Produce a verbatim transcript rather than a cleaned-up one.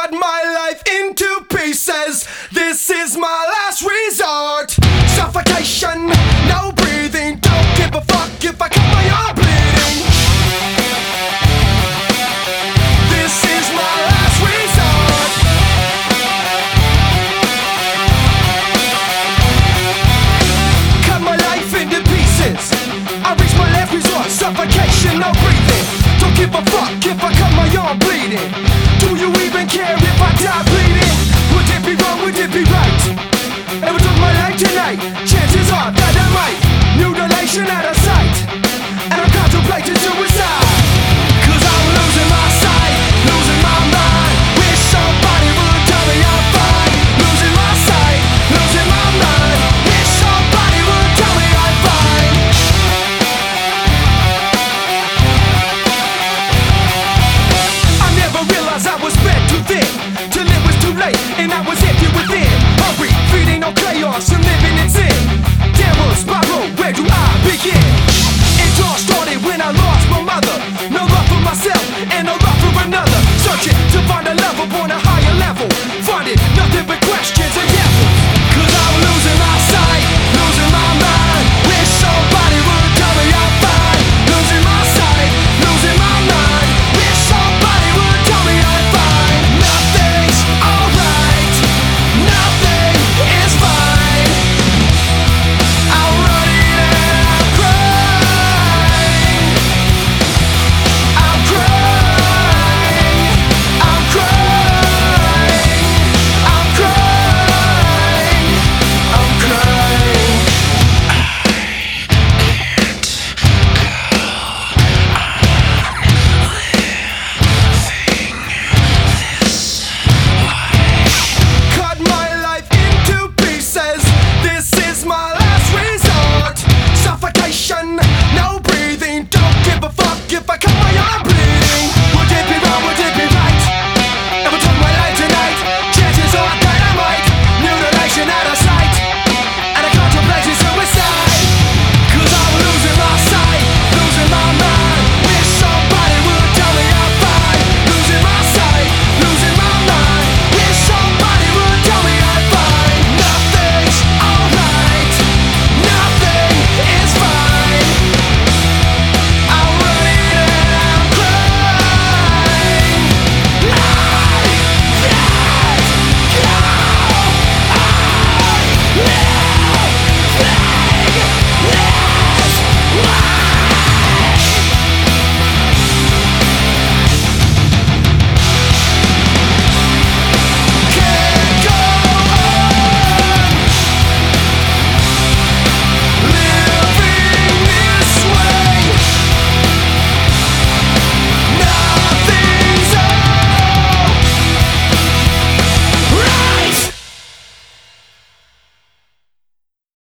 cut my life into pieces. This is my last resort. Suffocation, no breathing. Don't give a fuck if I cut my arm bleeding. This is my last resort. Cut my life into pieces. I reach my last resort. Suffocation, no breathing. Don't give a fuck if I cut my arm bleeding. Do you even care if I die bleeding? Would it be wrong, would it be right? If I took my life tonight, chances are that I might mutilation out of sight. And I'm contemplating suicide. Cause I'm losing my sight, losing my mind. Wish somebody would tell me I'm fine. Losing my sight, losing my mind. Wish somebody would tell me I'm fine. I never realized I was spread too thin, till it was too late and I was empty within. Hungry, feeding on chaos and living in sin. Downward spiral, where do I begin? It all started when I lost my mother. No love for myself and no love for another. Searching to find a love upon a higher level. Finding nothing but